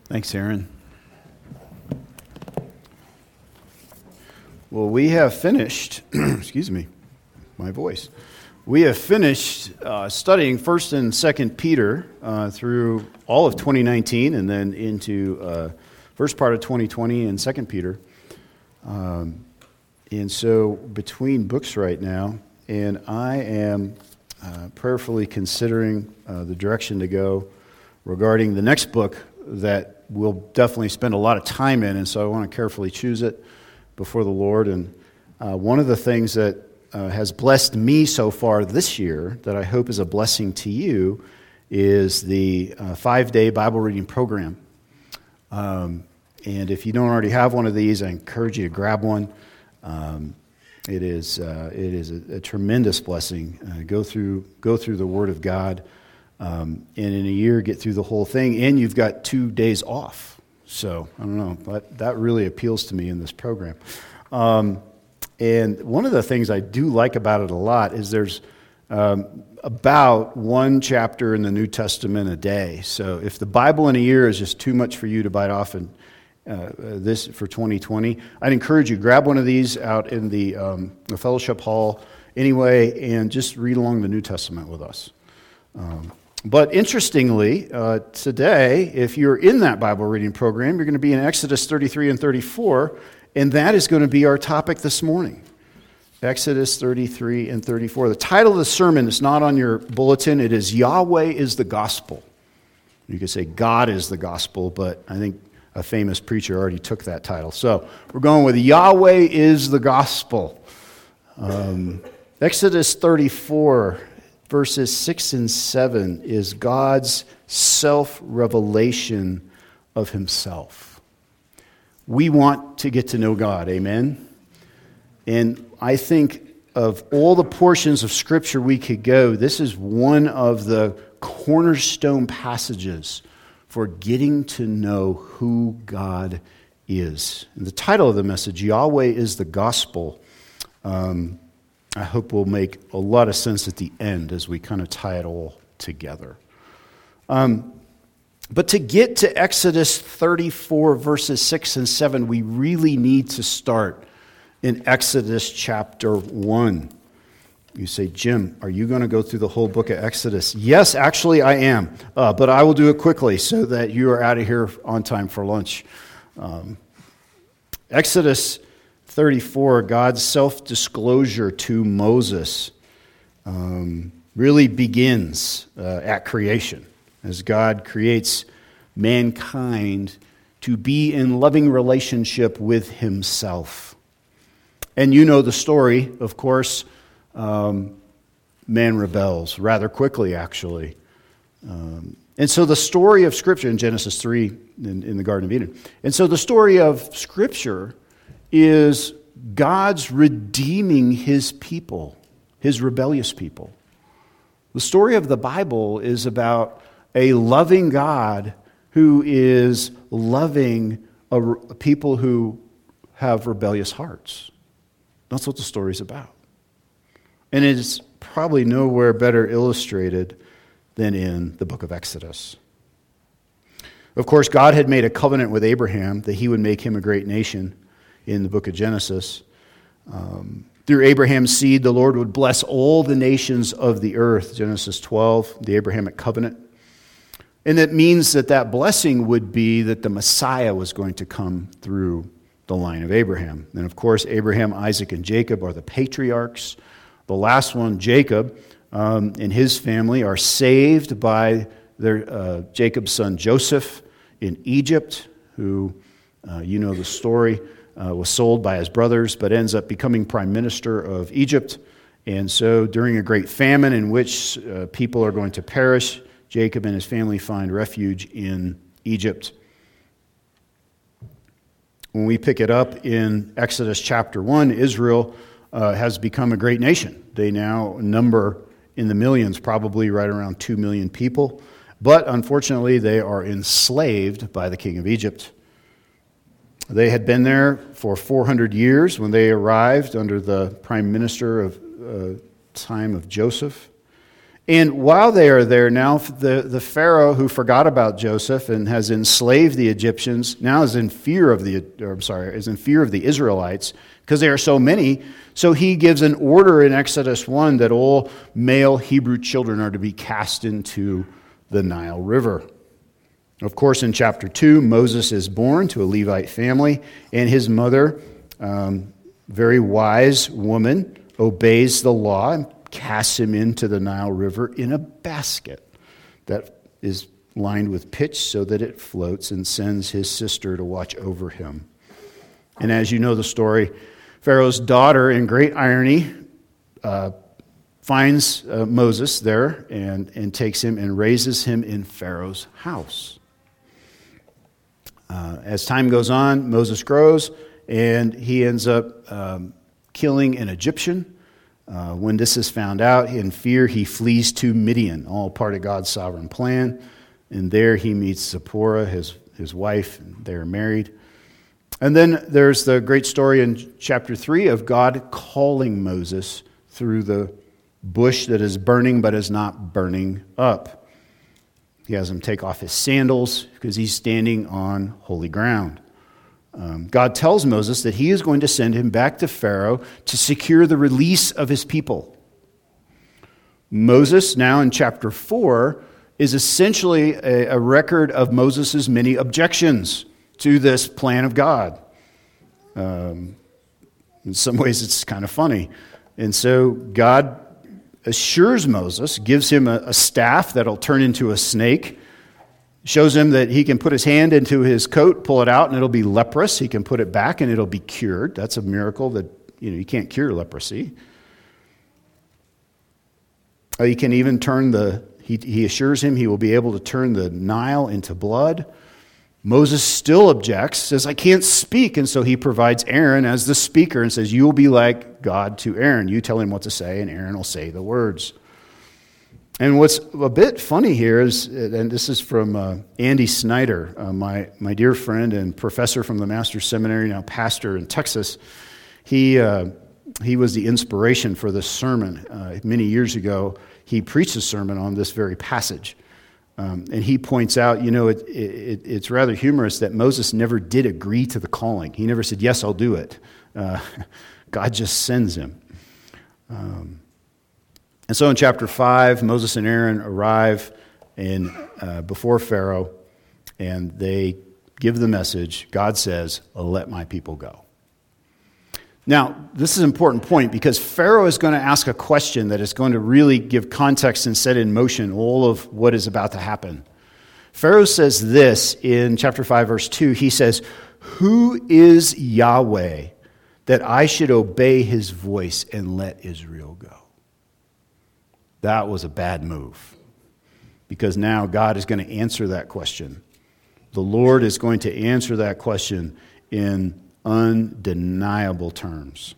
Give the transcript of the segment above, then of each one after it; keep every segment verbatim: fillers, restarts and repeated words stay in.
Thanks, Aaron. Well, we have finished, excuse me, my voice. We have finished uh, studying First and Second Peter uh, through all of twenty nineteen and then into uh, first part of twenty twenty and Second Peter. Um, and so between books right now, and I am uh, prayerfully considering uh, the direction to go regarding the next book that we'll definitely spend a lot of time in, and so I want to carefully choose it before the Lord. And uh, one of the things that uh, has blessed me so far this year that I hope is a blessing to you is the uh, five-day Bible reading program. Um, and if you don't already have one of these, I encourage you to grab one. Um, it is uh, it is a, a tremendous blessing. Uh, go through go through the Word of God. Um, and in a year, get through the whole thing, and you've got two days off. So, I don't know, that, that really appeals to me in this program. Um, and one of the things I do like about it a lot is there's um, about one chapter in the New Testament a day. So if the Bible in a year is just too much for you to bite off and uh, this for twenty twenty, I'd encourage you, grab one of these out in the, um, the fellowship hall anyway, and just read along the New Testament with us. Um, But interestingly, uh, today, if you're in that Bible reading program, you're going to be in Exodus thirty-three and thirty-four, and that is going to be our topic this morning. Exodus thirty-three and thirty-four. The title of the sermon is not on your bulletin. It is Yahweh is the Gospel. You could say God is the Gospel, but I think a famous preacher already took that title. So we're going with Yahweh is the Gospel. Um, Exodus thirty-four. Verses six and seven is God's self-revelation of himself. We want to get to know God, amen? And I think of all the portions of Scripture we could go, this is one of the cornerstone passages for getting to know who God is. And the title of the message, Yahweh is the Gospel, um, I hope will make a lot of sense at the end as we kind of tie it all together. Um, but to get to Exodus thirty-four, verses six and seven, we really need to start in Exodus chapter one. You say, Jim, are you going to go through the whole book of Exodus? Yes, actually I am, uh, but I will do it quickly so that you are out of here on time for lunch. Um, Exodus thirty-four, God's self-disclosure to Moses um, really begins uh, at creation, as God creates mankind to be in loving relationship with himself. And you know the story, of course. Um, man rebels rather quickly, actually. Um, and so the story of Scripture in Genesis three, in, in the Garden of Eden. And so the story of Scripture is God's redeeming his people, his rebellious people. The story of the Bible is about a loving God who is loving a, a people who have rebellious hearts. That's what the story's about. And it is probably nowhere better illustrated than in the book of Exodus. Of course, God had made a covenant with Abraham that he would make him a great nation. In the book of Genesis. Um, through Abraham's seed, the Lord would bless all the nations of the earth, Genesis twelve, the Abrahamic covenant. And it means that that blessing would be that the Messiah was going to come through the line of Abraham. And of course, Abraham, Isaac, and Jacob are the patriarchs. The last one, Jacob, um, and his family are saved by their uh, Jacob's son Joseph in Egypt, who, uh, you know the story, Uh, was sold by his brothers, but ends up becoming prime minister of Egypt. And so during a great famine in which uh, people are going to perish, Jacob and his family find refuge in Egypt. When we pick it up in Exodus chapter one, Israel uh, has become a great nation. They now number in the millions, probably right around two million people. But unfortunately, they are enslaved by the king of Egypt. They had been there for four hundred years when they arrived under the prime minister of uh, time of Joseph. And while they are there now, the, the Pharaoh who forgot about Joseph and has enslaved the Egyptians now is in fear of the, or I'm sorry, is in fear of the Israelites because there are so many. So he gives an order in Exodus one that all male Hebrew children are to be cast into the Nile River. Of course, in chapter two, Moses is born to a Levite family, and his mother, um, very wise woman, obeys the law and casts him into the Nile River in a basket that is lined with pitch so that it floats, and sends his sister to watch over him. And as you know the story, Pharaoh's daughter, in great irony, uh, finds uh, Moses there and, and takes him and raises him in Pharaoh's house. Uh, as time goes on, Moses grows, and he ends up um, killing an Egyptian. Uh, when this is found out, in fear, he flees to Midian, all part of God's sovereign plan. And there he meets Zipporah, his, his wife, and they are married. And then there's the great story in chapter three of God calling Moses through the bush that is burning but is not burning up. He has him take off his sandals because he's standing on holy ground. Um, God tells Moses that he is going to send him back to Pharaoh to secure the release of his people. Moses, now in chapter four, is essentially a, a record of Moses' many objections to this plan of God. Um, in some ways, it's kind of funny. And so God assures Moses, gives him a, a staff that'll turn into a snake, shows him that he can put his hand into his coat, pull it out, and it'll be leprous. He can put it back, and it'll be cured. That's a miracle that, you know, you can't cure leprosy. He can even turn the, he, he assures him he will be able to turn the Nile into blood. Moses still objects, says, I can't speak, and so he provides Aaron as the speaker and says, you will be like God to Aaron. You tell him what to say, and Aaron will say the words. And what's a bit funny here is, and this is from uh, Andy Snyder, uh, my, my dear friend and professor from the Master's Seminary, now pastor in Texas. He, uh, he was the inspiration for this sermon. Uh, many years ago, he preached a sermon on this very passage. Um, and he points out, you know, it, it, it's rather humorous that Moses never did agree to the calling. He never said, yes, I'll do it. Uh, God just sends him. Um, And so in chapter five, Moses and Aaron arrive in, uh, before Pharaoh, and they give the message. God says, let my people go. Now, this is an important point because Pharaoh is going to ask a question that is going to really give context and set in motion all of what is about to happen. Pharaoh says this in chapter five, verse two. He says, who is Yahweh that I should obey his voice and let Israel go? That was a bad move, because now God is going to answer that question. The Lord is going to answer that question in undeniable terms.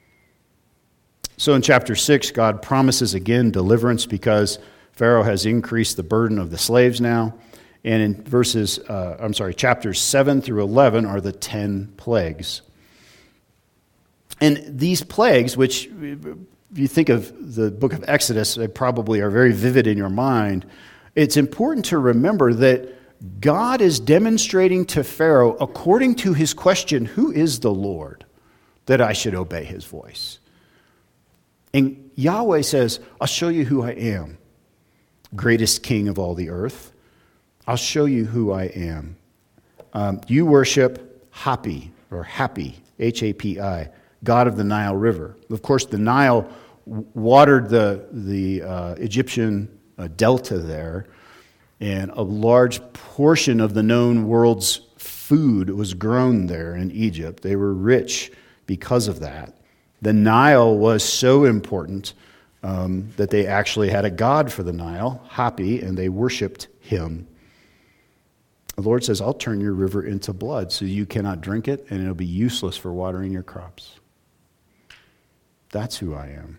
So in chapter six, God promises again deliverance because Pharaoh has increased the burden of the slaves now. And in verses, uh, I'm sorry, chapters seven through eleven are the ten plagues. And these plagues, which, if you think of the book of Exodus, they probably are very vivid in your mind. It's important to remember that God is demonstrating to Pharaoh, according to his question, who is the Lord that I should obey his voice? And Yahweh says, I'll show you who I am, greatest king of all the earth. I'll show you who I am. Um, you worship Hapi, or Hapi, H A P I, God of the Nile River. Of course, the Nile watered the, the uh, Egyptian uh, delta there, and a large portion of the known world's food was grown there in Egypt. They were rich because of that. The Nile was so important um, that they actually had a god for the Nile, Hapi, and they worshipped him. The Lord says, I'll turn your river into blood so you cannot drink it, and it'll be useless for watering your crops. That's who I am.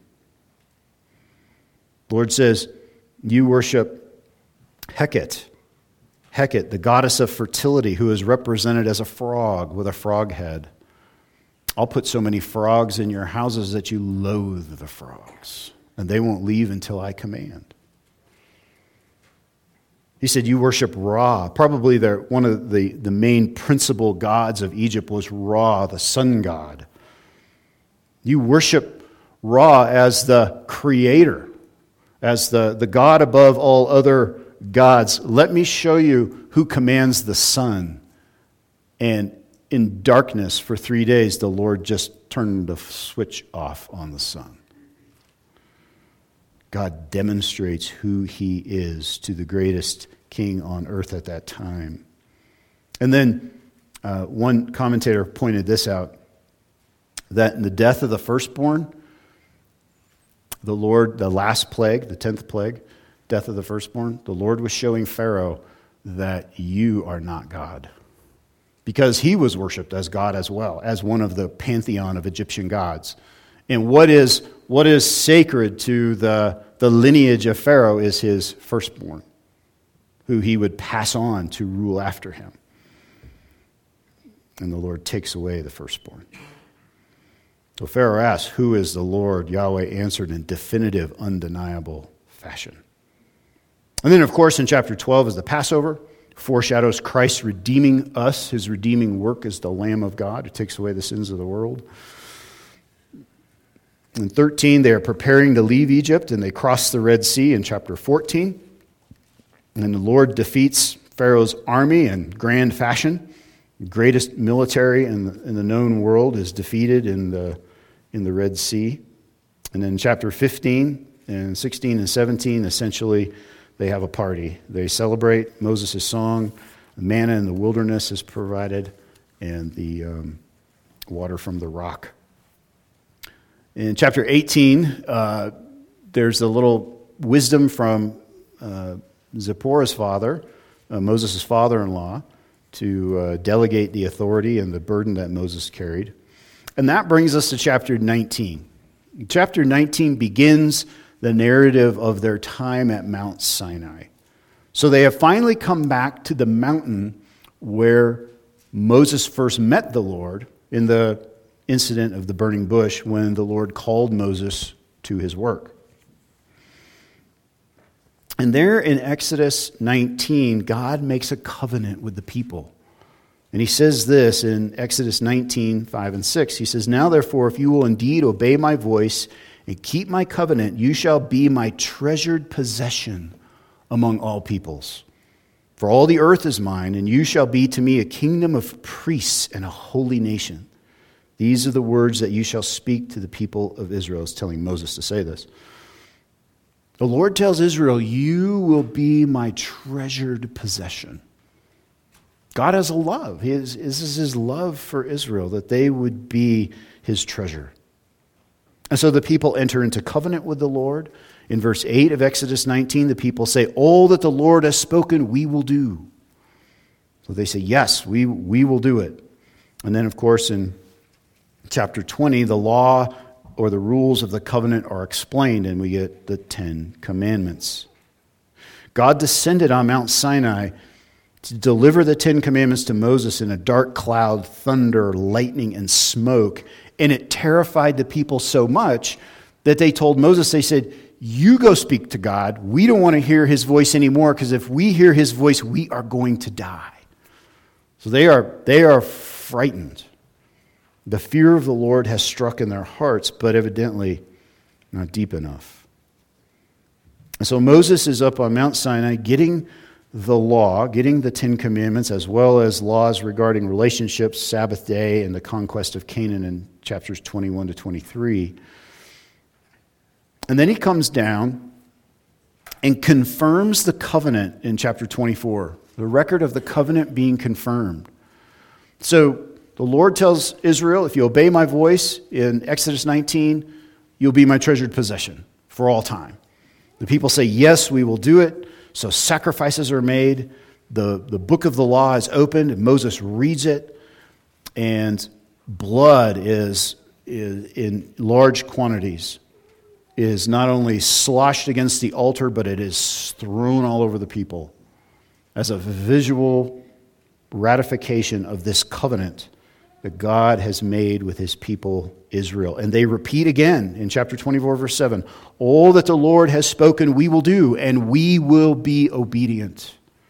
The Lord says, you worship Heket, Heket, the goddess of fertility, who is represented as a frog with a frog head. I'll put so many frogs in your houses that you loathe the frogs, and they won't leave until I command. He said, you worship Ra. Probably the, one of the, the main principal gods of Egypt was Ra, the sun god. You worship Ra as the creator, as the, the God above all other gods. Let me show you who commands the sun. And in darkness for three days, the Lord just turned the switch off on the sun. God demonstrates who he is to the greatest king on earth at that time. And then uh, one commentator pointed this out, that in the death of the firstborn, the Lord, the last plague, the tenth plague, death of the firstborn, the Lord was showing Pharaoh that you are not God. Because he was worshipped as God as well, as one of the pantheon of Egyptian gods. And what is what is sacred to the, the lineage of Pharaoh is his firstborn, who he would pass on to rule after him. And the Lord takes away the firstborn. So Pharaoh asked, who is the Lord? Yahweh answered in definitive, undeniable fashion. And then, of course, in chapter twelve is the Passover. Foreshadows Christ redeeming us. His redeeming work is the Lamb of God who takes away the sins of the world. In thirteen, they are preparing to leave Egypt, and they cross the Red Sea in chapter fourteen. And the Lord defeats Pharaoh's army in grand fashion. The greatest military in the, in the known world is defeated in the, in the Red Sea. And then chapter fifteen and sixteen and seventeen, essentially, they have a party. They celebrate Moses' song. The manna in the wilderness is provided, and the um, water from the rock. In chapter eighteen, uh, there's a little wisdom from uh, Zipporah's father, uh, Moses' father-in-law, to uh, delegate the authority and the burden that Moses carried. And that brings us to chapter nineteen. Chapter nineteen begins the narrative of their time at Mount Sinai. So they have finally come back to the mountain where Moses first met the Lord in the incident of the burning bush when the Lord called Moses to his work. And there in Exodus nineteen, God makes a covenant with the people. And he says this in Exodus nineteen, five and six. He says, now therefore, if you will indeed obey my voice and keep my covenant, you shall be my treasured possession among all peoples. For all the earth is mine, and you shall be to me a kingdom of priests and a holy nation. These are the words that you shall speak to the people of Israel. It's telling Moses to say this. The Lord tells Israel, you will be my treasured possession. God has a love. His, this is his love for Israel, that they would be his treasure. And so the people enter into covenant with the Lord. In verse eight of Exodus nineteen, the people say, all that the Lord has spoken, we will do. So they say, yes, we, we will do it. And then, of course, in chapter twenty, the law or the rules of the covenant are explained, and we get the Ten Commandments. God descended on Mount Sinai to deliver the Ten Commandments to Moses in a dark cloud, thunder, lightning, and smoke. And it terrified the people so much that they told Moses, they said, you go speak to God. We don't want to hear his voice anymore, because if we hear his voice, we are going to die. So they are, they are frightened. The fear of the Lord has struck in their hearts, but evidently not deep enough. And so Moses is up on Mount Sinai getting the law, getting the Ten Commandments, as well as laws regarding relationships, Sabbath day, and the conquest of Canaan in chapters twenty-one to twenty-three. And then he comes down and confirms the covenant in chapter twenty-four, the record of the covenant being confirmed. So the Lord tells Israel, if you obey my voice in Exodus nineteen, you'll be my treasured possession for all time. The people say, yes, we will do it. So sacrifices are made. The, the book of the law is opened, and Moses reads it, and blood is, is in large quantities, is not only sloshed against the altar, but it is thrown all over the people as a visual ratification of this covenant that God has made with his people Israel. And they repeat again in chapter twenty-four, verse seven, all that the Lord has spoken we will do, and we will be obedient.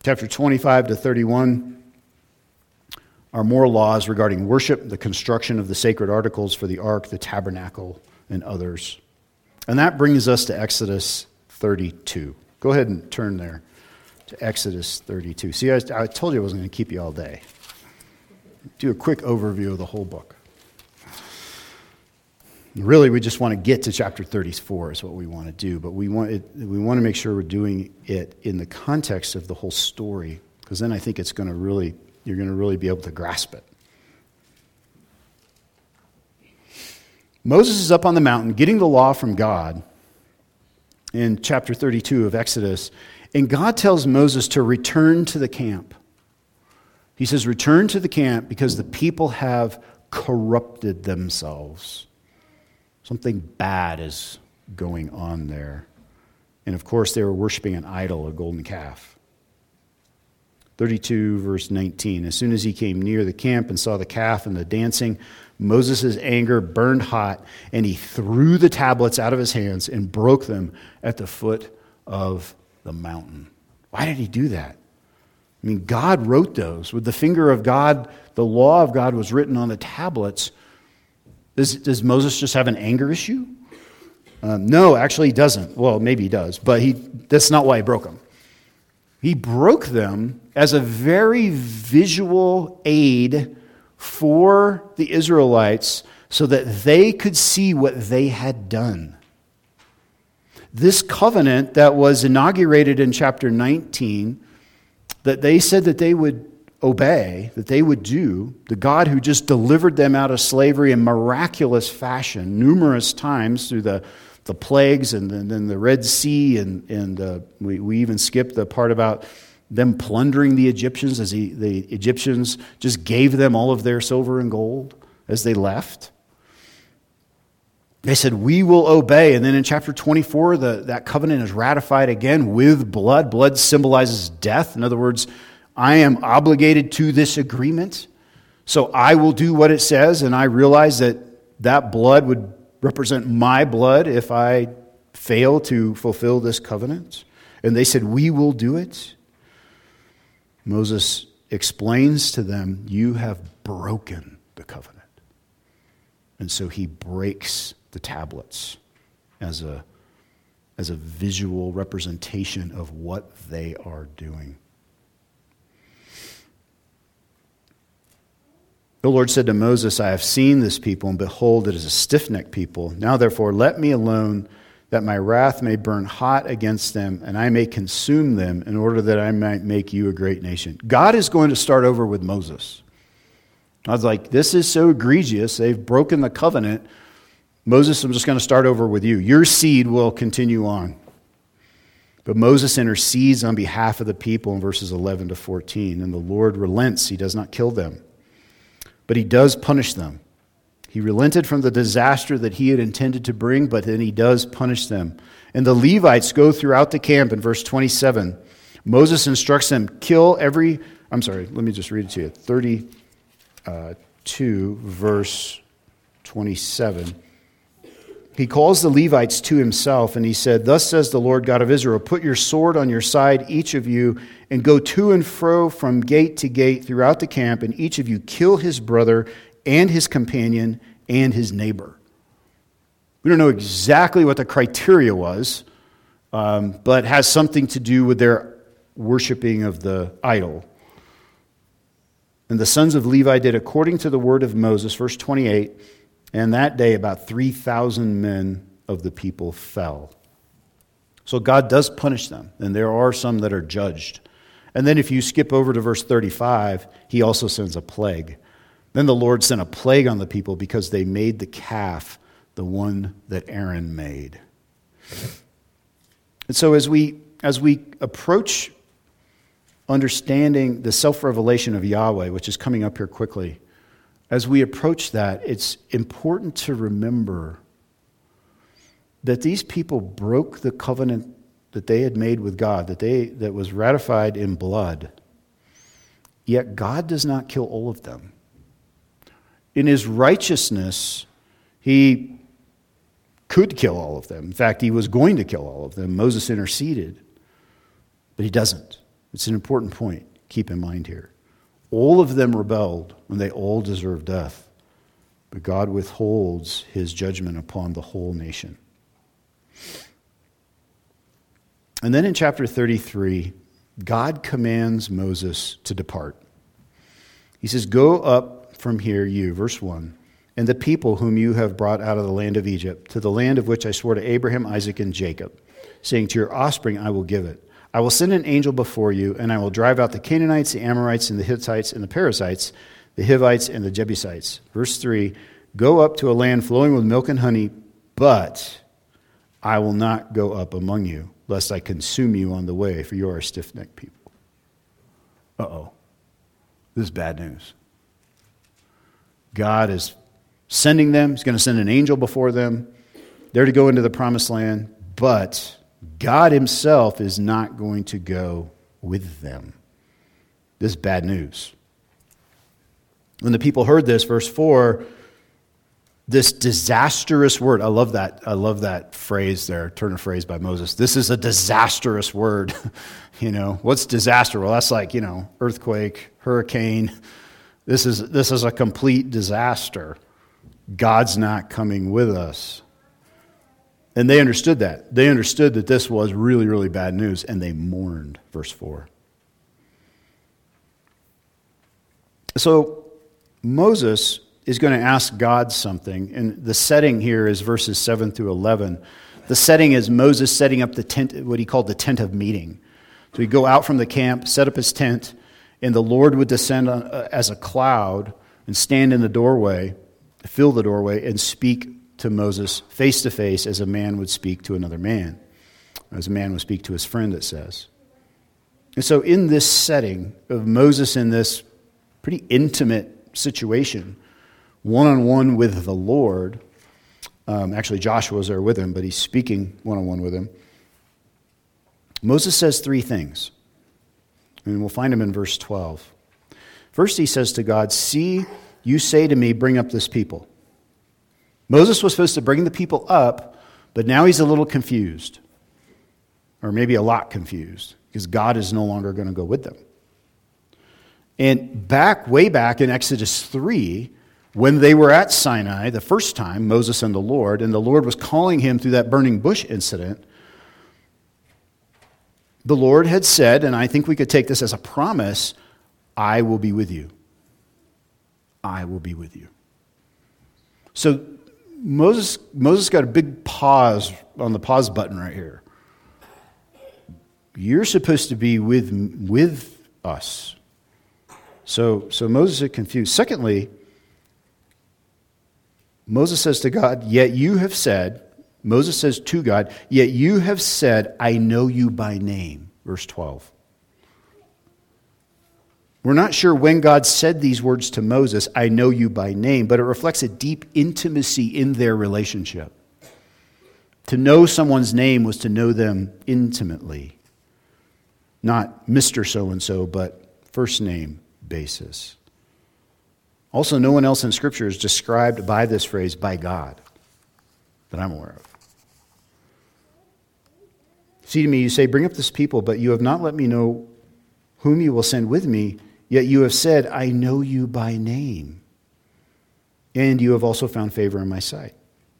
Chapter twenty-five to thirty-one are more laws regarding worship, the construction of the sacred articles for the ark, the tabernacle, and others. And that brings us to Exodus thirty-two. Go ahead and turn there to Exodus thirty-two. See, I, I told you I wasn't going to keep you all day. Do a quick overview of the whole book. Really, we just want to get to chapter thirty-four is what we want to do, but we want it, we want to make sure we're doing it in the context of the whole story, because then I think it's going to really, you're going to really be able to grasp it. Moses is up on the mountain getting the law from God in chapter thirty-two of Exodus, and God tells Moses to return to the camp. He says, return to the camp because the people have corrupted themselves. Something bad is going on there. And of course, they were worshiping an idol, a golden calf. thirty-two, verse nineteen. As soon as he came near the camp and saw the calf and the dancing, Moses' anger burned hot, and he threw the tablets out of his hands and broke them at the foot of the mountain. Why did he do that? I mean, God wrote those. With the finger of God, the law of God was written on the tablets. Does, does Moses just have an anger issue? Um, no, actually he doesn't. Well, maybe he does, but he that's not why he broke them. He broke them as a very visual aid for the Israelites so that they could see what they had done. This covenant that was inaugurated in chapter nineteen, that they said that they would obey, that they would do, the God who just delivered them out of slavery in miraculous fashion numerous times through the, the plagues and then the, the Red Sea, and, and uh, we, we even skipped the part about them plundering the Egyptians as he, the Egyptians just gave them all of their silver and gold as they left. They said, we will obey. And then in chapter twenty-four, the, that covenant is ratified again with blood. Blood symbolizes death. In other words, I am obligated to this agreement, so I will do what it says, and I realize that that blood would represent my blood if I fail to fulfill this covenant. And they said, we will do it. Moses explains to them, you have broken the covenant. And so he breaks the tablets as a, as a visual representation of what they are doing. The Lord said to Moses, I have seen this people, and behold, it is a stiff-necked people. Now therefore let me alone, that my wrath may burn hot against them, and I may consume them, in order that I might make you a great nation. God is going to start over with Moses. I was like, this is so egregious. They've broken the covenant. Moses, I'm just going to start over with you. Your seed will continue on. But Moses intercedes on behalf of the people in verses eleven to fourteen, and the Lord relents. He does not kill them, but he does punish them. He relented from the disaster that he had intended to bring, but then he does punish them. And the Levites go throughout the camp in verse twenty-seven. Moses instructs them, kill every, I'm sorry, let me just read it to you. thirty-two, verse twenty-seven. He calls the Levites to himself, and he said, thus says the Lord God of Israel, put your sword on your side, each of you, and go to and fro from gate to gate throughout the camp, and each of you kill his brother and his companion and his neighbor. We don't know exactly what the criteria was, um, but has something to do with their worshiping of the idol. And the sons of Levi did according to the word of Moses, verse twenty-eight, and that day about three thousand men of the people fell. So God does punish them, and there are some that are judged. And then if you skip over to verse thirty-five, he also sends a plague. Then the Lord sent a plague on the people because they made the calf, the one that Aaron made. And so as we as we approach understanding the self-revelation of Yahweh, which is coming up here quickly, as we approach that, it's important to remember that these people broke the covenant that they had made with God, that they that was ratified in blood. Yet God does not kill all of them. In his righteousness, he could kill all of them. In fact, he was going to kill all of them. Moses interceded, but he doesn't. It's an important point. Keep in mind here. All of them rebelled when they all deserved death. But God withholds his judgment upon the whole nation. And then in chapter thirty-three, God commands Moses to depart. He says, "Go up from here, you," verse one, "and the people whom you have brought out of the land of Egypt, to the land of which I swore to Abraham, Isaac, and Jacob, saying, to your offspring I will give it. I will send an angel before you, and I will drive out the Canaanites, the Amorites, and the Hittites, and the Perizzites, the Hivites, and the Jebusites." Verse three, "Go up to a land flowing with milk and honey, but I will not go up among you, lest I consume you on the way, for you are a stiff-necked people." Uh-oh. This is bad news. God is sending them. He's going to send an angel before them. They're to go into the promised land, but God himself is not going to go with them. This is bad news. When the people heard this, verse four, this disastrous word, I love that, I love that phrase there, turn of phrase by Moses. This is a disastrous word. You know, what's disaster? Well, that's like, you know, earthquake, hurricane. This is this is a complete disaster. God's not coming with us. And they understood that. They understood that this was really, really bad news, and they mourned, verse four. So Moses is going to ask God something, and the setting here is verses seven through eleven. The setting is Moses setting up the tent, what he called the tent of meeting. So he'd go out from the camp, set up his tent, and the Lord would descend on, uh, as a cloud and stand in the doorway, fill the doorway, and speak to Moses face to face as a man would speak to another man, as a man would speak to his friend, it says. And so in this setting of Moses in this pretty intimate situation, one-on-one with the Lord, um, actually Joshua's there with him, but he's speaking one-on-one with him, Moses says three things, and we'll find them in verse twelve. First, he says to God, "See, you say to me, bring up this people." Moses was supposed to bring the people up, but now he's a little confused, or maybe a lot confused, because God is no longer going to go with them. And back, way back in Exodus three, when they were at Sinai the first time, Moses and the Lord, and the Lord was calling him through that burning bush incident, the Lord had said, and I think we could take this as a promise, "I will be with you. I will be with you." So Moses, Moses got a big pause on the pause button right here. You're supposed to be with, with us. So, so Moses is confused. Secondly, Moses says to God, "Yet you have said," Moses says to God, "Yet you have said, I know you by name." Verse twelve. We're not sure when God said these words to Moses, "I know you by name," but it reflects a deep intimacy in their relationship. To know someone's name was to know them intimately. Not Mister So-and-so, but first name basis. Also, no one else in Scripture is described by this phrase, "by God," that I'm aware of. "See to me, you say, bring up this people, but you have not let me know whom you will send with me, yet you have said, I know you by name, and you have also found favor in my sight."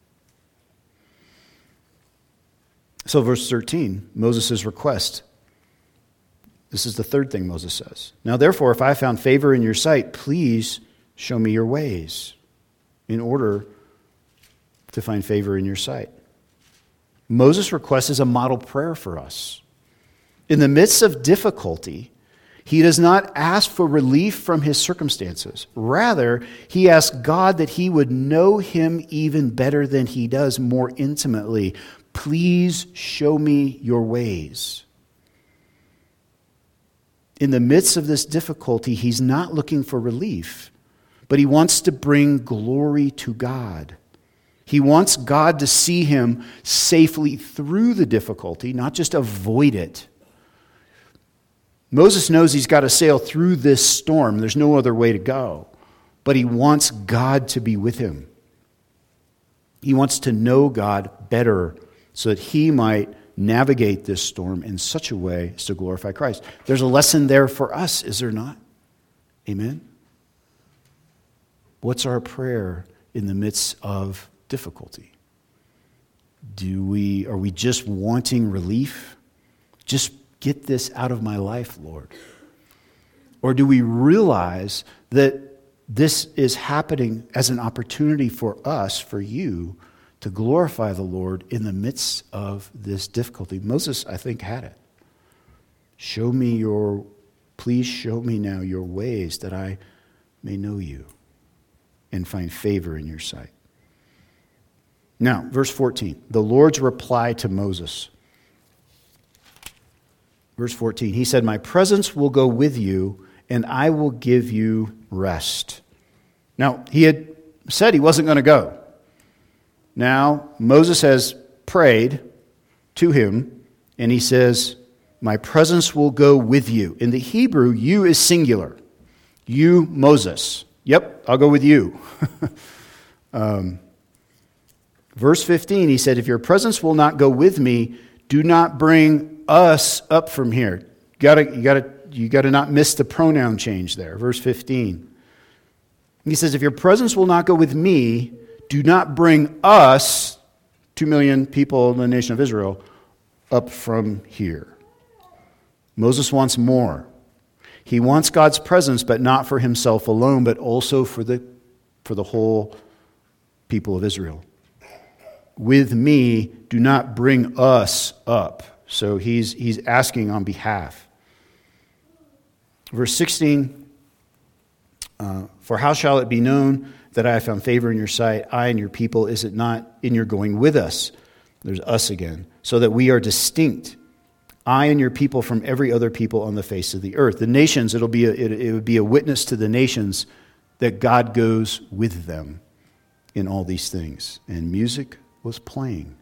So verse thirteen, Moses' request. This is the third thing Moses says. "Now therefore, if I found favor in your sight, please show me your ways in order to find favor in your sight." Moses' request is a model prayer for us. In the midst of difficulty, he does not ask for relief from his circumstances. Rather, he asks God that he would know him even better than he does, more intimately. "Please show me your ways." In the midst of this difficulty, he's not looking for relief, but he wants to bring glory to God. He wants God to see him safely through the difficulty, not just avoid it. Moses knows he's got to sail through this storm. There's no other way to go. But he wants God to be with him. He wants to know God better so that he might navigate this storm in such a way as to glorify Christ. There's a lesson there for us, is there not? Amen? What's our prayer in the midst of difficulty? Do we, are we just wanting relief? Just get this out of my life, Lord. Or do we realize that this is happening as an opportunity for us, for you, to glorify the Lord in the midst of this difficulty? Moses, I think, had it. Show me your, please show me now your ways that I may know you and find favor in your sight. Now, verse fourteen, the Lord's reply to Moses. Verse fourteen, he said, my presence will go with you, and I will give you rest. Now, he had said he wasn't going to go. Now, Moses has prayed to him, and he says, my presence will go with you. In the Hebrew, you is singular. You, Moses. Yep, I'll go with you. um, verse fifteen, he said, if your presence will not go with me, do not bring us up from here. You gotta, you gotta, you gotta not miss the pronoun change there. Verse fifteen. He says, if your presence will not go with me, do not bring us, two million people in the nation of Israel, up from here. Moses wants more. He wants God's presence, but not for himself alone, but also for the, for the whole people of Israel. With me, do not bring us up. So he's, he's asking on behalf. Verse sixteen, uh, for how shall it be known that I have found favor in your sight, I and your people? Is it not in your going with us? There's us again. So that we are distinct, I and your people, from every other people on the face of the earth. The nations, it'll be a, it, it would be a witness to the nations that God goes with them in all these things. And music was playing.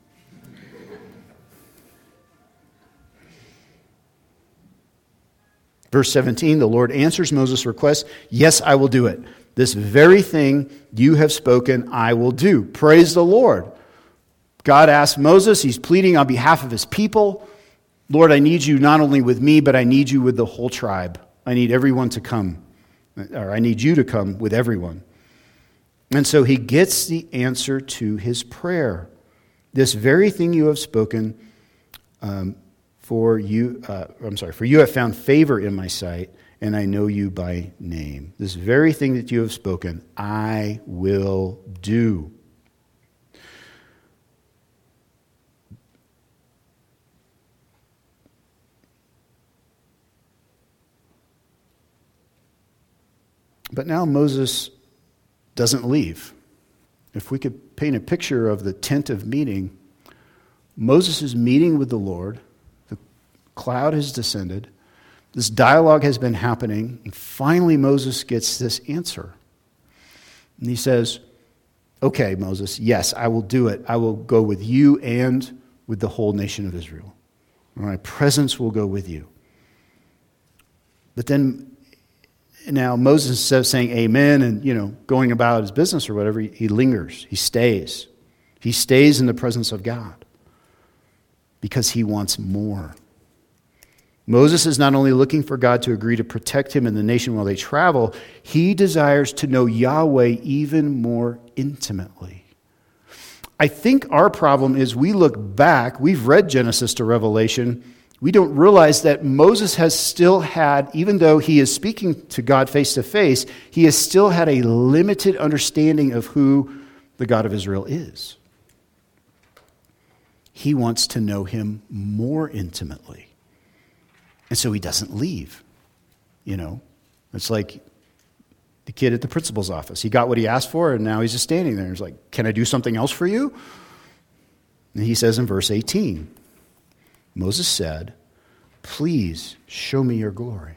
Verse seventeen, the Lord answers Moses' request. Yes, I will do it. This very thing you have spoken, I will do. Praise the Lord. God asked Moses, he's pleading on behalf of his people. Lord, I need you not only with me, but I need you with the whole tribe. I need everyone to come, or I need you to come with everyone. And so he gets the answer to his prayer. This very thing you have spoken, um, for you, uh, I'm sorry, for you have found favor in my sight, and I know you by name. This very thing that you have spoken, I will do. But now Moses doesn't leave. If we could paint a picture of the tent of meeting, Moses is meeting with the Lord. The cloud has descended. This dialogue has been happening. And finally, Moses gets this answer. And he says, okay, Moses, yes, I will do it. I will go with you and with the whole nation of Israel. My presence will go with you. But then now Moses, instead of saying amen and, you know, going about his business or whatever, he, he lingers. He stays. He stays in the presence of God because he wants more. Moses is not only looking for God to agree to protect him and the nation while they travel, he desires to know Yahweh even more intimately. I think our problem is we look back, we've read Genesis to Revelation, we don't realize that Moses has still had, even though he is speaking to God face to face, he has still had a limited understanding of who the God of Israel is. He wants to know him more intimately. And so he doesn't leave. You know, it's like the kid at the principal's office. He got what he asked for, and now he's just standing there. He's like, can I do something else for you? And he says in verse eighteen, Moses said, please show me your glory.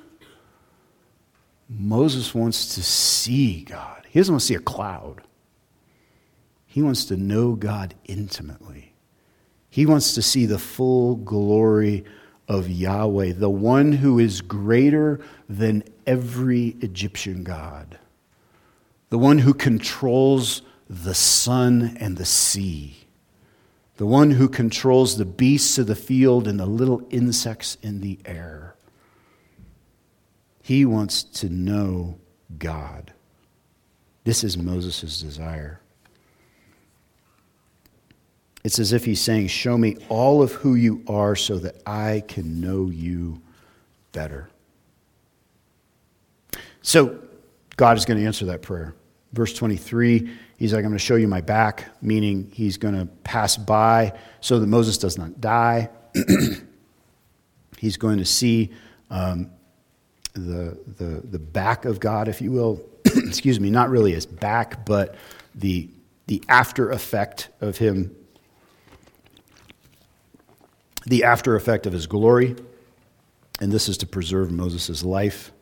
Moses wants to see God. He doesn't want to see a cloud. He wants to know God intimately. He wants to see the full glory of Yahweh, the one who is greater than every Egyptian god, the one who controls the sun and the sea, the one who controls the beasts of the field and the little insects in the air. He wants to know God. This is Moses' desire. It's as if he's saying, show me all of who you are so that I can know you better. So God is going to answer that prayer. Verse twenty-three, he's like, I'm going to show you my back, meaning he's going to pass by so that Moses does not die. He's going to see um, the, the, the back of God, if you will. Excuse me, not really his back, but the, the after effect of him, the after effect of his glory. And this is to preserve Moses' life.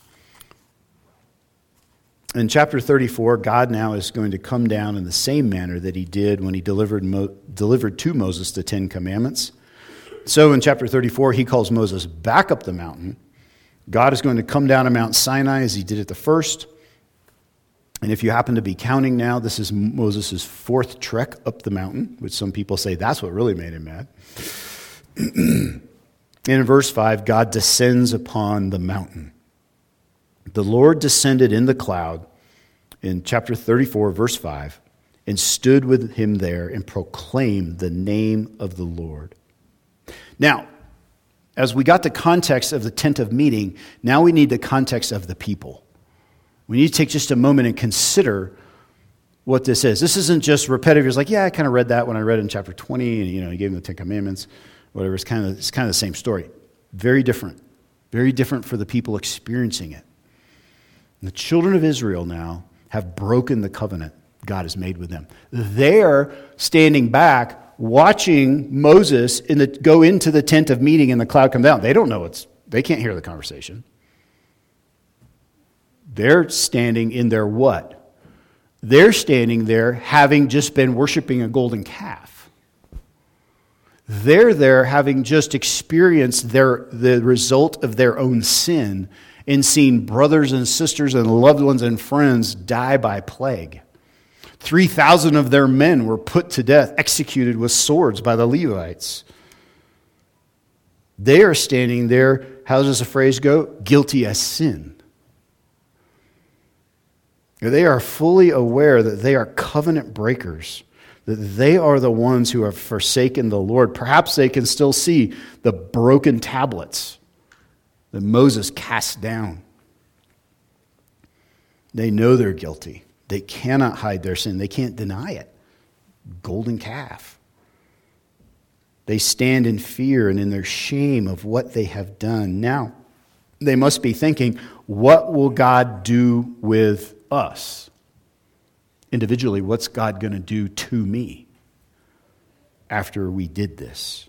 In chapter thirty-four, God now is going to come down in the same manner that he did when he delivered Mo- delivered to Moses the Ten Commandments. So in chapter thirty-four, he calls Moses back up the mountain. God is going to come down to Mount Sinai as he did at the first. And if you happen to be counting now, this is Moses' fourth trek up the mountain, which some people say that's what really made him mad. And in verse five, God descends upon the mountain. The Lord descended in the cloud in chapter thirty-four, verse five, and stood with him there and proclaimed the name of the Lord. Now, as we got the context of the tent of meeting, now we need the context of the people. We need to take just a moment and consider what this is. This isn't just repetitive. It's like, yeah, I kind of read that when I read in chapter twenty, and you know, he gave them the Ten Commandments, whatever. It's kind of it's kind of the same story. Very different. Very different for the people experiencing it. And the children of Israel now have broken the covenant God has made with them. They're standing back, watching Moses in the, go into the tent of meeting and the cloud come down. They don't know it's, they can't hear the conversation. They're standing in their what? They're standing there having just been worshiping a golden calf. They're there having just experienced their, the result of their own sin and seen brothers and sisters and loved ones and friends die by plague. three thousand of their men were put to death, executed with swords by the Levites. They are standing there, how does the phrase go? Guilty as sin. They are fully aware that they are covenant breakers, that they are the ones who have forsaken the Lord. Perhaps they can still see the broken tablets that Moses cast down. They know they're guilty. They cannot hide their sin. They can't deny it. Golden calf. They stand in fear and in their shame of what they have done. Now, they must be thinking, what will God do with us? Individually, what's God going to do to me after we did this?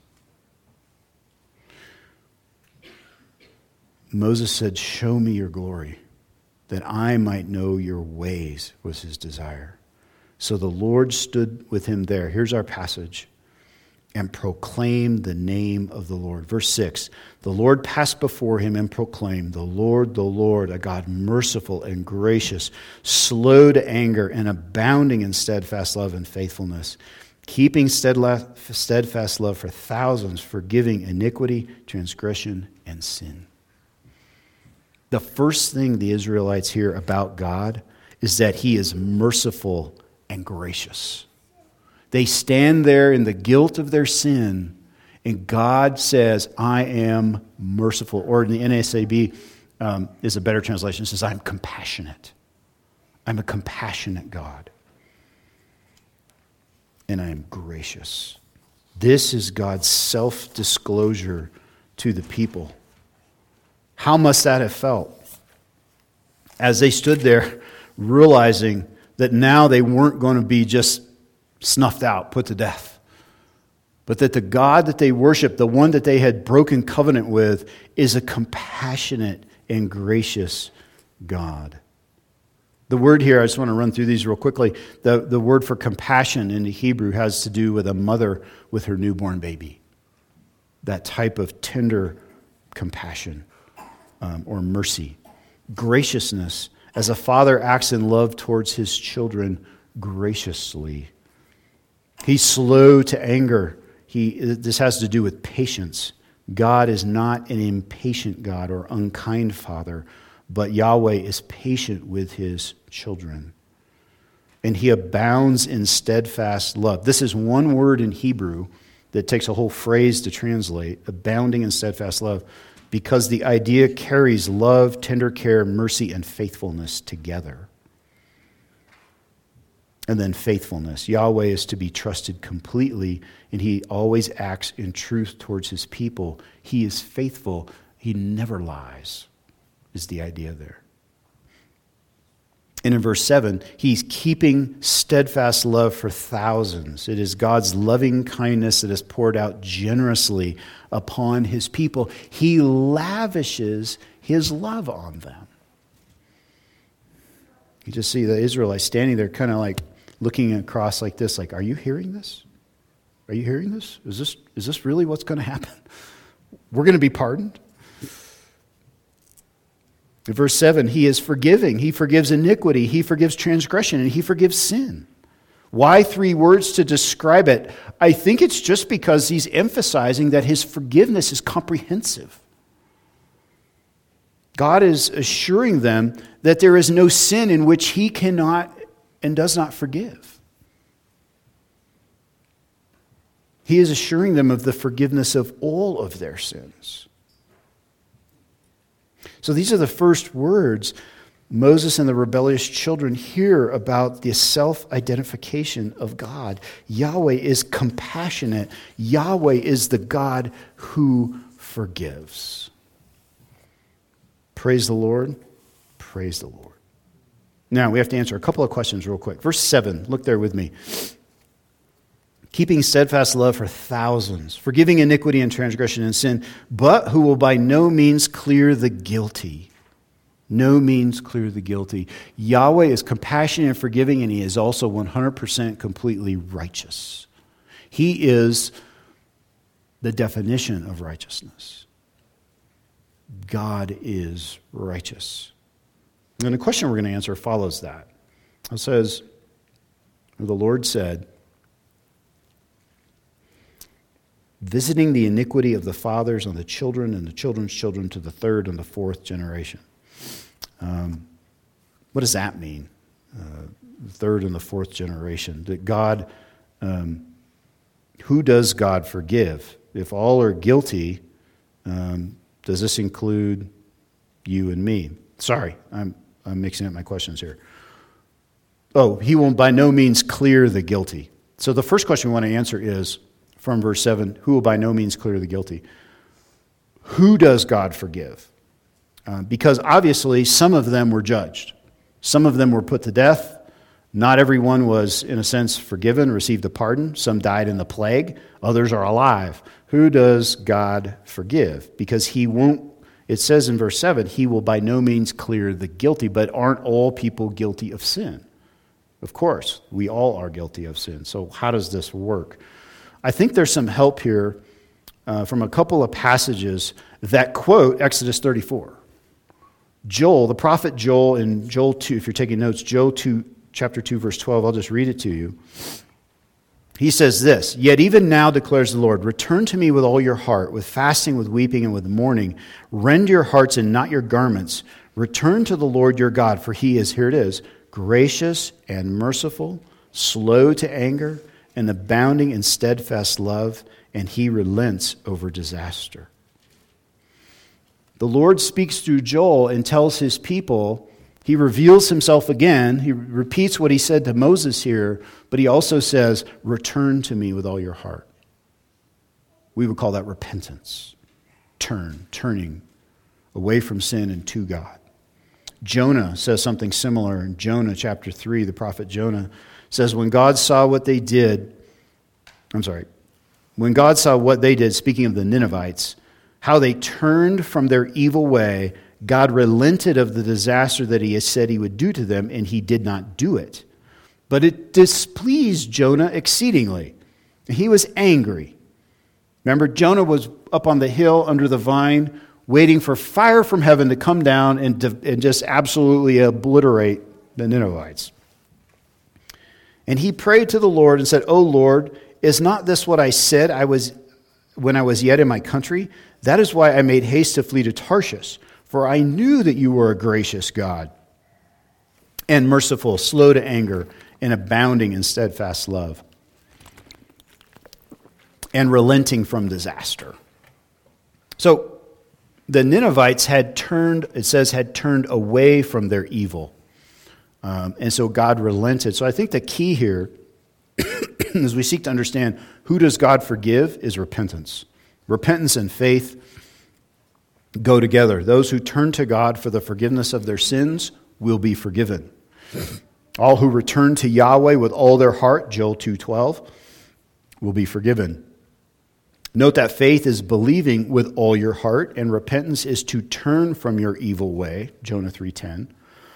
Moses said, show me your glory, that I might know your ways, was his desire. So the Lord stood with him there. Here's our passage. And proclaimed the name of the Lord. Verse six, the Lord passed before him and proclaimed, the Lord, the Lord, a God merciful and gracious, slow to anger and abounding in steadfast love and faithfulness, keeping steadfast love for thousands, forgiving iniquity, transgression, and sin. The first thing the Israelites hear about God is that he is merciful and gracious. They stand there in the guilt of their sin, and God says, I am merciful. Or in the N A S B um, is a better translation. It says, I'm compassionate. I'm a compassionate God. And I am gracious. This is God's self-disclosure to the people. How must that have felt? As they stood there realizing that now they weren't going to be just snuffed out, put to death, but that the God that they worship, the one that they had broken covenant with, is a compassionate and gracious God. The word here, I just want to run through these real quickly. The, the word for compassion in the Hebrew has to do with a mother with her newborn baby. That type of tender compassion. Um, or mercy. Graciousness, as a father acts in love towards his children graciously. He's slow to anger. He, this has to do with patience. God is not an impatient God or unkind Father, but Yahweh is patient with his children. And he abounds in steadfast love. This is one word in Hebrew that takes a whole phrase to translate, abounding in steadfast love, because the idea carries love, tender care, mercy, and faithfulness together. And then faithfulness. Yahweh is to be trusted completely, and he always acts in truth towards his people. He is faithful. He never lies, is the idea there. And in verse seven, he's keeping steadfast love for thousands. It is God's loving kindness that is poured out generously upon his people. He lavishes his love on them. You just see the Israelites standing there kind of like looking across like this, like, are you hearing this? Are you hearing this? Is this, is this really what's going to happen? We're going to be pardoned? In verse seven, he is forgiving. He forgives iniquity. He forgives transgression. And he forgives sin. Why three words to describe it? I think it's just because he's emphasizing that his forgiveness is comprehensive. God is assuring them that there is no sin in which he cannot and does not forgive. He is assuring them of the forgiveness of all of their sins. So these are the first words Moses and the rebellious children hear about the self-identification of God. Yahweh is compassionate. Yahweh is the God who forgives. Praise the Lord. Praise the Lord. Now, we have to answer a couple of questions real quick. Verse seven, look there with me. Keeping steadfast love for thousands, forgiving iniquity and transgression and sin, but who will by no means clear the guilty. No means clear the guilty. Yahweh is compassionate and forgiving, and he is also one hundred percent completely righteous. He is the definition of righteousness. God is righteous. And the question we're going to answer follows that. It says, the Lord said, visiting the iniquity of the fathers on the children and the children's children to the third and the fourth generation. Um, what does that mean? Uh, the third and the fourth generation. That God, um, who does God forgive? If all are guilty, um, does this include you and me? Sorry, I'm I'm mixing up my questions here. Oh, he will by no means clear the guilty. So the first question we want to answer is, from verse seven, who will by no means clear the guilty? Who does God forgive? Uh, because obviously some of them were judged. Some of them were put to death. Not everyone was, in a sense, forgiven, received a pardon. Some died in the plague. Others are alive. Who does God forgive? Because he won't, it says in verse seven, he will by no means clear the guilty. But aren't all people guilty of sin? Of course, we all are guilty of sin. So how does this work? I think there's some help here uh, from a couple of passages that quote Exodus thirty-four. Joel, the prophet Joel, in Joel two, if you're taking notes, Joel two, chapter two, verse twelve, I'll just read it to you. He says this, "Yet even now declares the Lord, return to me with all your heart, with fasting, with weeping, and with mourning. Rend your hearts and not your garments. Return to the Lord your God, for he is," here it is, "gracious and merciful, slow to anger, and abounding in steadfast love, and he relents over disaster." The Lord speaks through Joel and tells his people, he reveals himself again. He repeats what he said to Moses here, but he also says, return to me with all your heart. We would call that repentance. Turn, turning away from sin and to God. Jonah says something similar. In Jonah chapter three, the prophet Jonah says, when God saw what they did, I'm sorry, when God saw what they did, speaking of the Ninevites, how they turned from their evil way, God relented of the disaster that he had said he would do to them, and he did not do it. But it displeased Jonah exceedingly. He was angry. Remember, Jonah was up on the hill under the vine, waiting for fire from heaven to come down and, to, and just absolutely obliterate the Ninevites. And he prayed to the Lord and said, O Lord, is not this what I said I was when I was yet in my country? That is why I made haste to flee to Tarshish, for I knew that you were a gracious God and merciful, slow to anger, and abounding in steadfast love, and relenting from disaster. So the Ninevites had turned, it says, had turned away from their evil. Um, and so God relented. So I think the key here, as we seek to understand who does God forgive, is repentance. Repentance and faith go together. Those who turn to God for the forgiveness of their sins will be forgiven. All who return to Yahweh with all their heart, Joel two twelve, will be forgiven. Note that faith is believing with all your heart, and repentance is to turn from your evil way, Jonah three ten.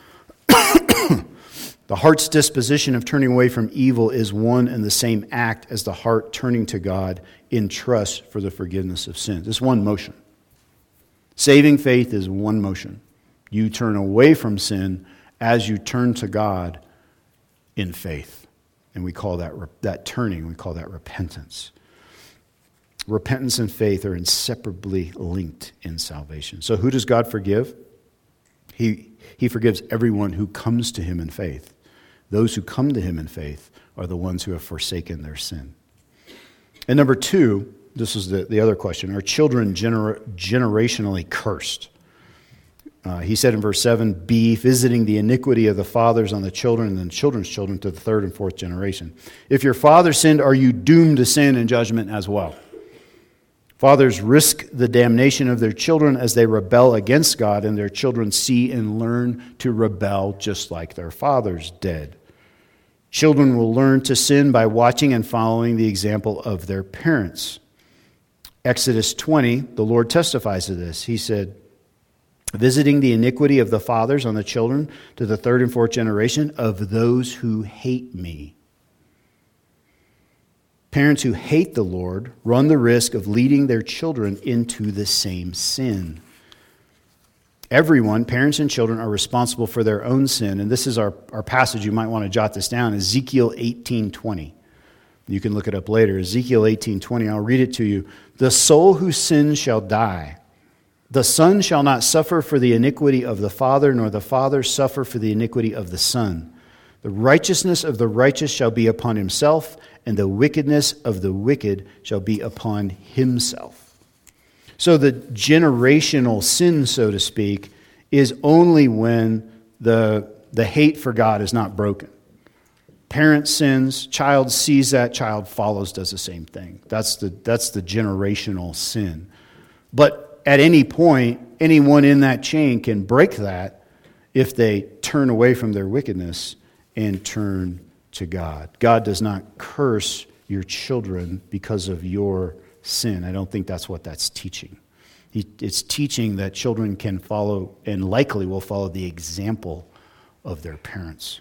The heart's disposition of turning away from evil is one and the same act as the heart turning to God in trust for the forgiveness of sins. It's one motion. Saving faith is one motion. You turn away from sin as you turn to God in faith. And we call that that turning, we call that repentance. Repentance and faith are inseparably linked in salvation. So who does God forgive? He, he forgives everyone who comes to him in faith. Those who come to him in faith are the ones who have forsaken their sin. And number two, this is the, the other question, are children gener- generationally cursed? Uh, he said in verse seven, B, visiting the iniquity of the fathers on the children and then children's children to the third and fourth generation. If your father sinned, are you doomed to sin in judgment as well? Fathers risk the damnation of their children as they rebel against God, and their children see and learn to rebel just like their fathers did. Children will learn to sin by watching and following the example of their parents. Exodus twenty, the Lord testifies to this. He said, visiting the iniquity of the fathers on the children to the third and fourth generation of those who hate me. Parents who hate the Lord run the risk of leading their children into the same sin. Everyone, parents and children, are responsible for their own sin. And this is our, our passage. You might want to jot this down. Ezekiel eighteen twenty. You can look it up later. Ezekiel eighteen twenty. I'll read it to you. The soul who sins shall die. The son shall not suffer for the iniquity of the father, nor the father suffer for the iniquity of the son. The righteousness of the righteous shall be upon himself, and the wickedness of the wicked shall be upon himself. So the generational sin, so to speak, is only when the, the hate for God is not broken. Parent sins, child sees that, child follows, does the same thing. That's the, that's the generational sin. But at any point, anyone in that chain can break that if they turn away from their wickedness and turn to God. God does not curse your children because of your sin. I don't think that's what that's teaching. He, it's teaching that children can follow and likely will follow the example of their parents.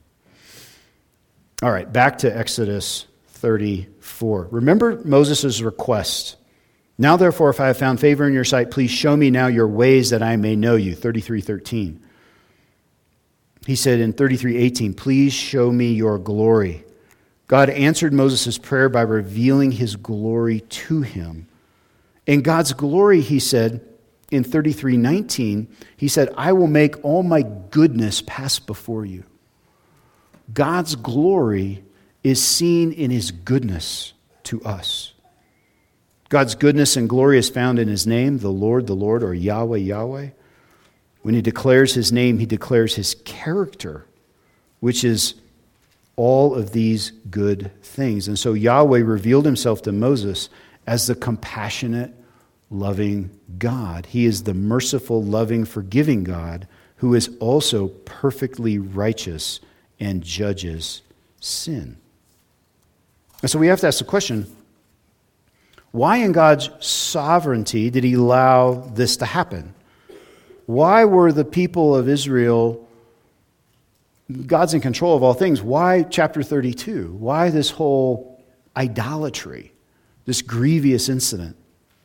All right, back to Exodus thirty-four. Remember Moses' request. Now, therefore, if I have found favor in your sight, please show me now your ways that I may know you. thirty-three thirteen. He said in thirty-three eighteen, please show me your glory. God answered Moses' prayer by revealing his glory to him. In God's glory, he said, in thirty-three nineteen, he said, I will make all my goodness pass before you. God's glory is seen in his goodness to us. God's goodness and glory is found in his name, the Lord, the Lord, or Yahweh, Yahweh. When he declares his name, he declares his character, which is all of these good things. And so Yahweh revealed himself to Moses as the compassionate, loving God. He is the merciful, loving, forgiving God who is also perfectly righteous and judges sin. And so we have to ask the question, why in God's sovereignty did he allow this to happen? Why were the people of Israel, God's in control of all things, why chapter thirty-two? Why this whole idolatry, this grievous incident?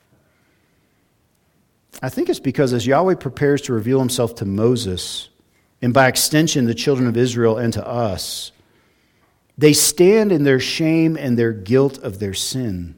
I think it's because as Yahweh prepares to reveal himself to Moses, and by extension the children of Israel and to us, They stand in their shame and their guilt of their sin.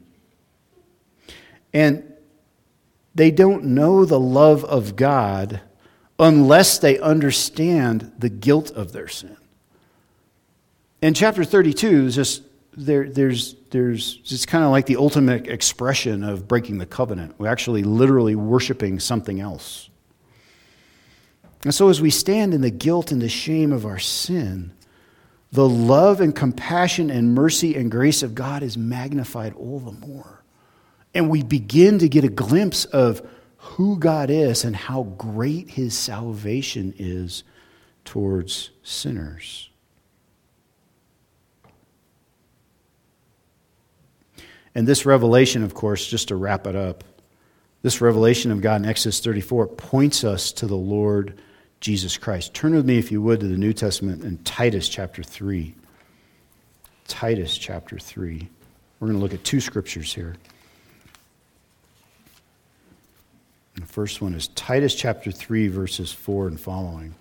And they don't know the love of God unless they understand the guilt of their sin. And chapter thirty-two is just, there, there's, there's, it's kind of like the ultimate expression of breaking the covenant. We're actually literally worshiping something else. And so as we stand in the guilt and the shame of our sin, the love and compassion and mercy and grace of God is magnified all the more. And we begin to get a glimpse of who God is and how great his salvation is towards sinners. And this revelation, of course, just to wrap it up, this revelation of God in Exodus thirty-four points us to the Lord Jesus Christ. Turn with me, if you would, to the New Testament in Titus chapter three. Titus chapter three. We're going to look at two scriptures here. The first one is Titus chapter three, verses four and following.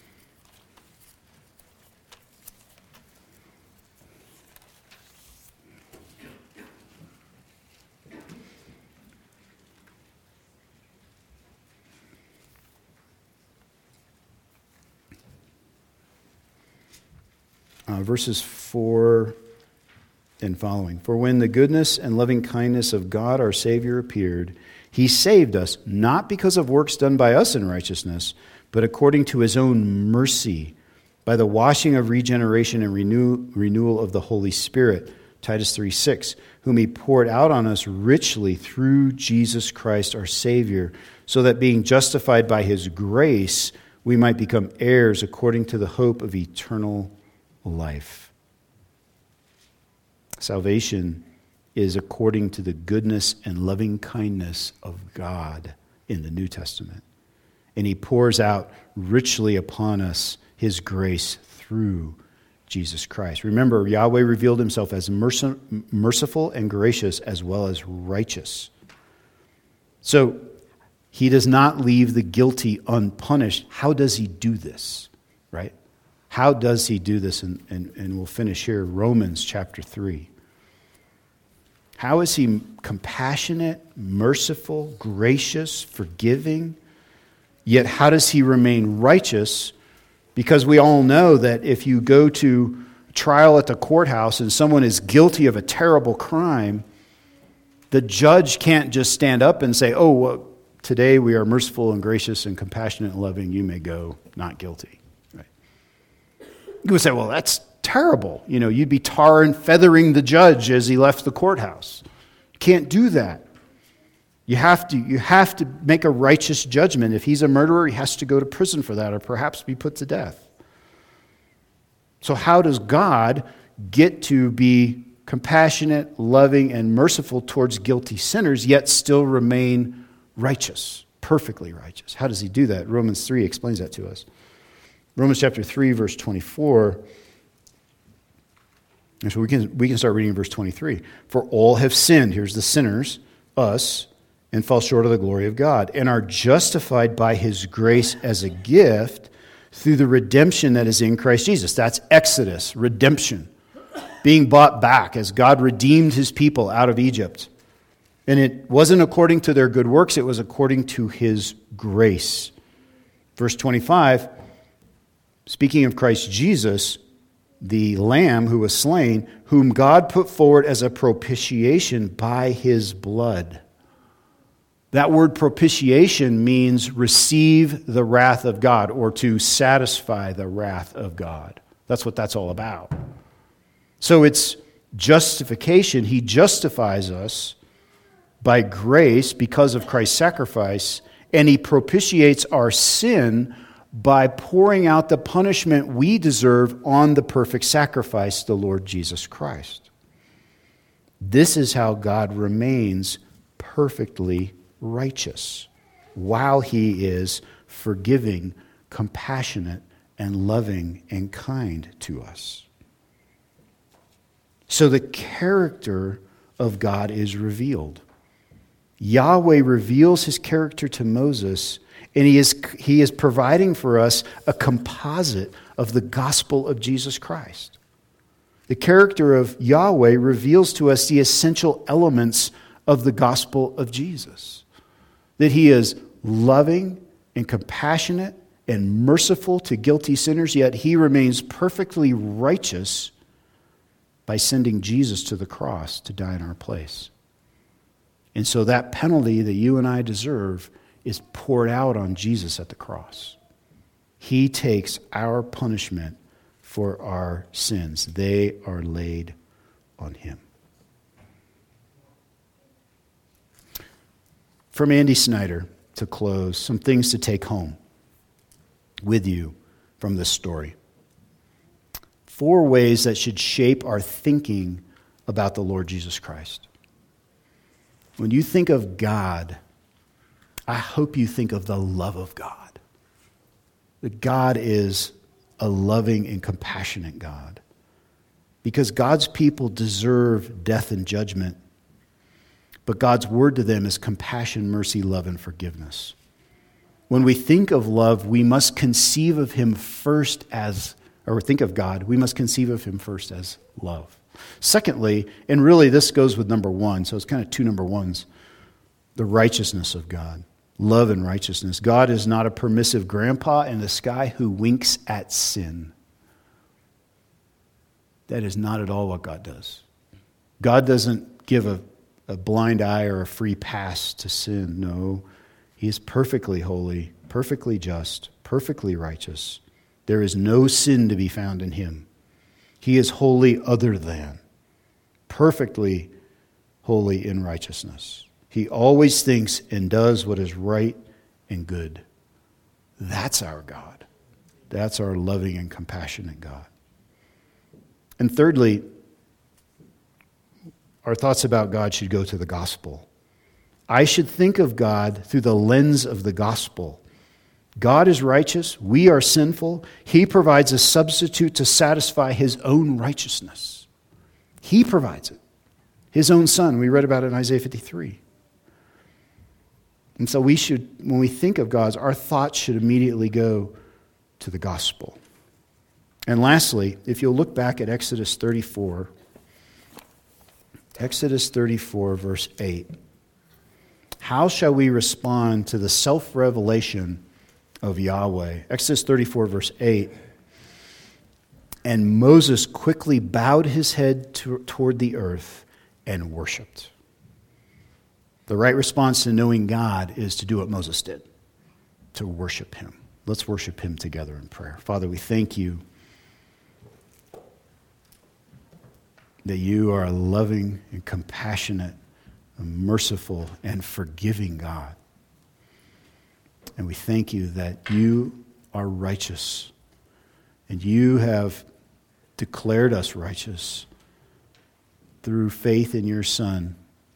Uh, verses four and following. For when the goodness and loving kindness of God our Savior appeared, he saved us, not because of works done by us in righteousness, but according to his own mercy, by the washing of regeneration and renew, renewal of the Holy Spirit, Titus three six, whom he poured out on us richly through Jesus Christ our Savior, so that being justified by his grace, we might become heirs according to the hope of eternal life. Salvation is according to the goodness and loving kindness of God in the New Testament. And he pours out richly upon us his grace through Jesus Christ. Remember, Yahweh revealed himself as merciful and gracious as well as righteous. So he does not leave the guilty unpunished. How does he do this? Right? How does he do this? And, and, and we'll finish here, Romans chapter three. How is he compassionate, merciful, gracious, forgiving? Yet how does he remain righteous? Because we all know that if you go to trial at the courthouse and someone is guilty of a terrible crime, the judge can't just stand up and say, oh, well, today we are merciful and gracious and compassionate and loving. You may go not guilty. Right? You would say, well, that's terrible. You know, you'd be tar and feathering the judge as he left the courthouse. You can't do that. You have to, you have to make a righteous judgment. If he's a murderer, he has to go to prison for that or perhaps be put to death. So how does God get to be compassionate, loving, and merciful towards guilty sinners, yet still remain righteous, perfectly righteous? How does he do that? Romans three explains that to us. Romans chapter three, verse twenty-four. And so we can, we can start reading verse twenty-three. For all have sinned, here's the sinners, us, and fall short of the glory of God, and are justified by his grace as a gift through the redemption that is in Christ Jesus. That's Exodus, redemption, being bought back as God redeemed his people out of Egypt. And it wasn't according to their good works, it was according to his grace. Verse twenty-five, speaking of Christ Jesus, the Lamb who was slain, whom God put forward as a propitiation by his blood. That word propitiation means receive the wrath of God or to satisfy the wrath of God. That's what that's all about. So it's justification. He justifies us by grace because of Christ's sacrifice, and he propitiates our sin by pouring out the punishment we deserve on the perfect sacrifice, the Lord Jesus Christ. This is how God remains perfectly righteous while he is forgiving, compassionate, and loving and kind to us. So the character of God is revealed. Yahweh reveals his character to Moses, and he is, he is providing for us a composite of the gospel of Jesus Christ. The character of Yahweh reveals to us the essential elements of the gospel of Jesus. That he is loving and compassionate and merciful to guilty sinners, yet he remains perfectly righteous by sending Jesus to the cross to die in our place. And so that penalty that you and I deserve is poured out on Jesus at the cross. He takes our punishment for our sins. They are laid on him. From Andy Snyder, to close, some things to take home with you from this story. Four ways that should shape our thinking about the Lord Jesus Christ. When you think of God, I hope you think of the love of God. That God is a loving and compassionate God. Because God's people deserve death and judgment, but God's word to them is compassion, mercy, love, and forgiveness. When we think of love, we must conceive of him first as, or think of God, we must conceive of him first as love. Secondly, and really this goes with number one, so it's kind of two number ones, the righteousness of God. Love and righteousness. God is not a permissive grandpa in the sky who winks at sin. That is not at all what God does. God doesn't give a, a blind eye or a free pass to sin. No, he is perfectly holy, perfectly just, perfectly righteous. There is no sin to be found in him. He is holy other than, perfectly holy in righteousness. He always thinks and does what is right and good. That's our God. That's our loving and compassionate God. And thirdly, our thoughts about God should go to the gospel. I should think of God through the lens of the gospel. God is righteous. We are sinful. He provides a substitute to satisfy his own righteousness. He provides it. His own son. We read about it in Isaiah fifty-three. And so we should, when we think of God, our thoughts should immediately go to the gospel. And lastly, if you'll look back at Exodus thirty-four, Exodus thirty-four, verse eight. How shall we respond to the self-revelation of Yahweh? Exodus thirty-four, verse eight. And Moses quickly bowed his head to, toward the earth and worshipped. The right response to knowing God is to do what Moses did, to worship him. Let's worship him together in prayer. Father, we thank you that you are a loving and compassionate, and merciful and forgiving God. And we thank you that you are righteous, and you have declared us righteous through faith in your Son,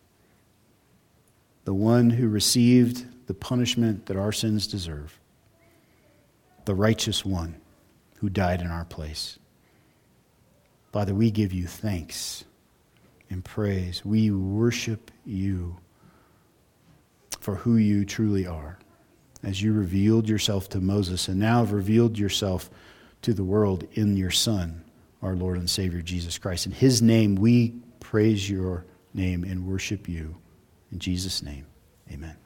the one who received the punishment that our sins deserve, the righteous one who died in our place. Father, we give you thanks and praise. We worship you for who you truly are, as you revealed yourself to Moses and now have revealed yourself to the world in your Son, our Lord and Savior, Jesus Christ. In his name, we praise your name and worship you. In Jesus' name, amen.